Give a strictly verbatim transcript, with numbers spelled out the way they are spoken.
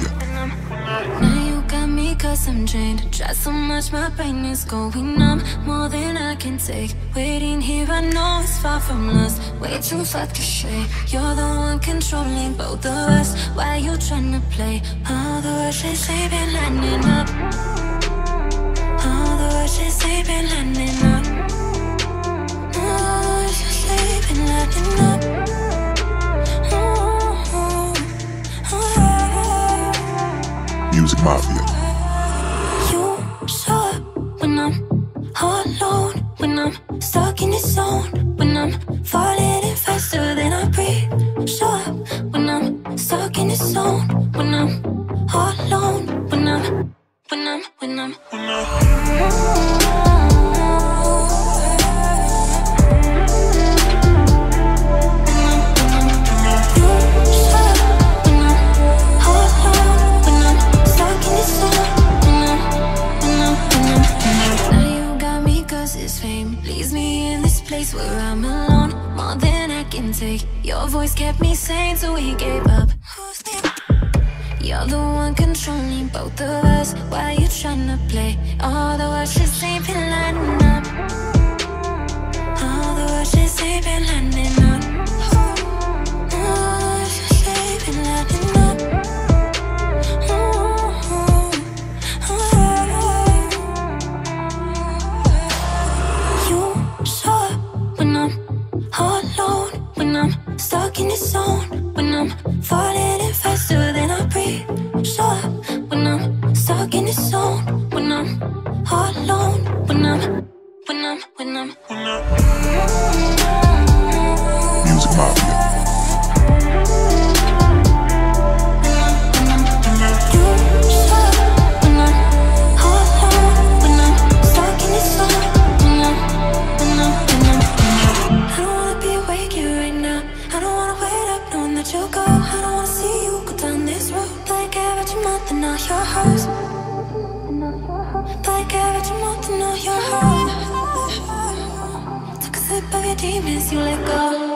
Mafia. Now you got me cause I'm drained. Try so much my brain is going numb. More than I can take. Waiting here I know it's far from lust. Way too fucking straight. You're the one controlling both of us. Why you tryna play? All the words they say been lining up. All the words they say been lining up. All the words they say been lining up. Music Mafia. You show up when I'm all alone, when I'm stuck in this zone, when I'm falling in faster than I breathe. Show up when I'm stuck in this zone, when I'm all alone, when I'm, when I'm, when I'm, when I'm. Where I'm alone, more than I can take. Your voice kept me sane, so we gave up. You're the one controlling both of us. Why you tryna play? All the words just ain't been lining up. All the words just ain't been lining up. All the words just ain't been lining up. All alone, when I'm stuck in this zone, when I'm falling in faster than I breathe. Show up when I'm stuck in this zone, when I'm all alone, when I'm, when I'm, when I'm, when I'm. Music Mafia. You go, I don't wanna see you go down this road. Like every month and now your house. Like every month and now your house. Took a sip of your demons, you let go.